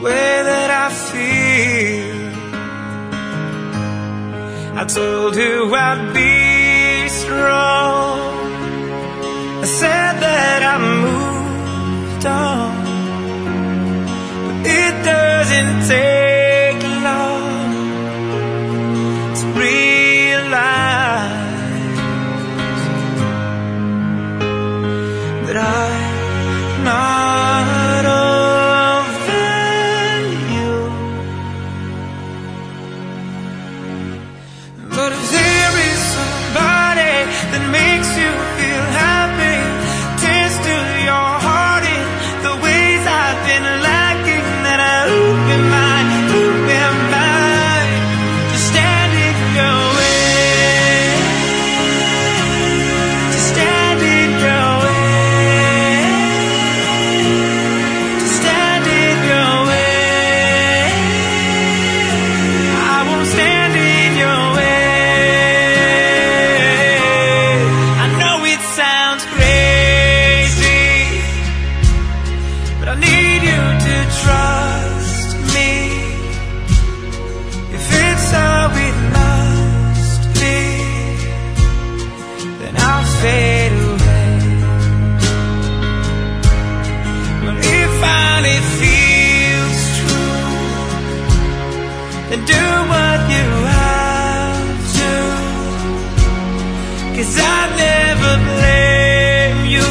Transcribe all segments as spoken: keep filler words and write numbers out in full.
way that I feel. I told you I'd be strong. I said that I moved on, but it doesn't take long to realize that I'm not over you. But if there is somebody that makes you feel happy, tears to your heart in the ways I've been lacking, then I open my, open my to stand in your way, to stand in your way, to stand in your way. I won't stand in your way. I know it sounds crazy, but I need you to trust me. If it's how it must be, then I'll fade away. But if finally feels true, then do what you have to, 'cause I'd never blame you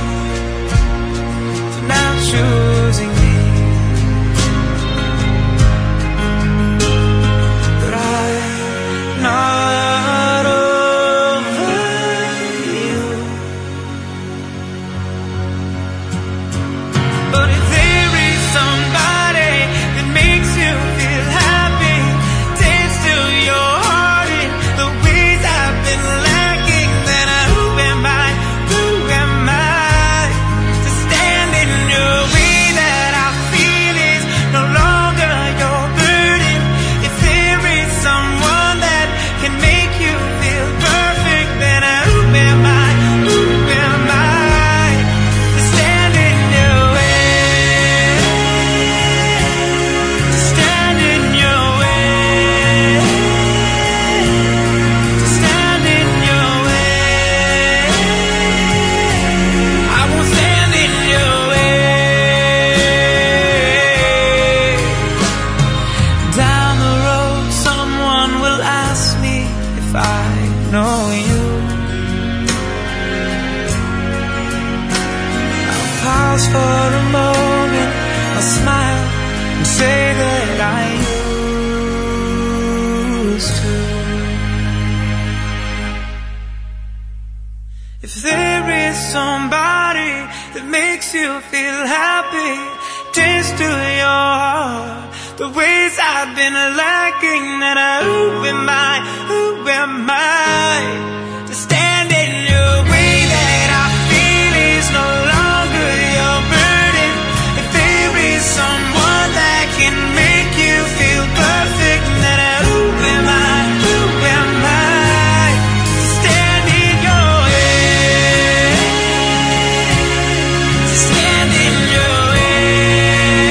for not choosing me. But I'm not over you. But if there is somebody that makes you feel happy, dance to your heart in the ways I've been lacking, then I, who am I, who am I to stand in your way that I feel is no longer your burden? If there is someone that can make you feel perfect, then I, who am I, who am I to stand in your way, to stand in your way, to stand in your way. I won't stand in your way. Down the road, someone will ask me if I know you. I'll pause for a moment, I'll smile and say that I used to. If there is somebody that makes you feel happy, dance to your heart the ways I've been lacking, then I, who am I, who am I to stand in your way that I feel is no longer your burden? If there is someone that can make you feel perfect, then I, who am I, who am I to stand in your way, to stand in your way,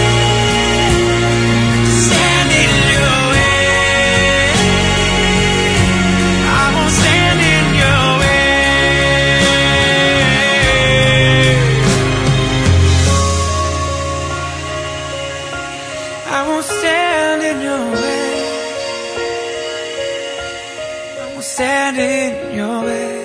to stand in your way. I won't stand in your way. I won't stand in your way. I won't stand in your way.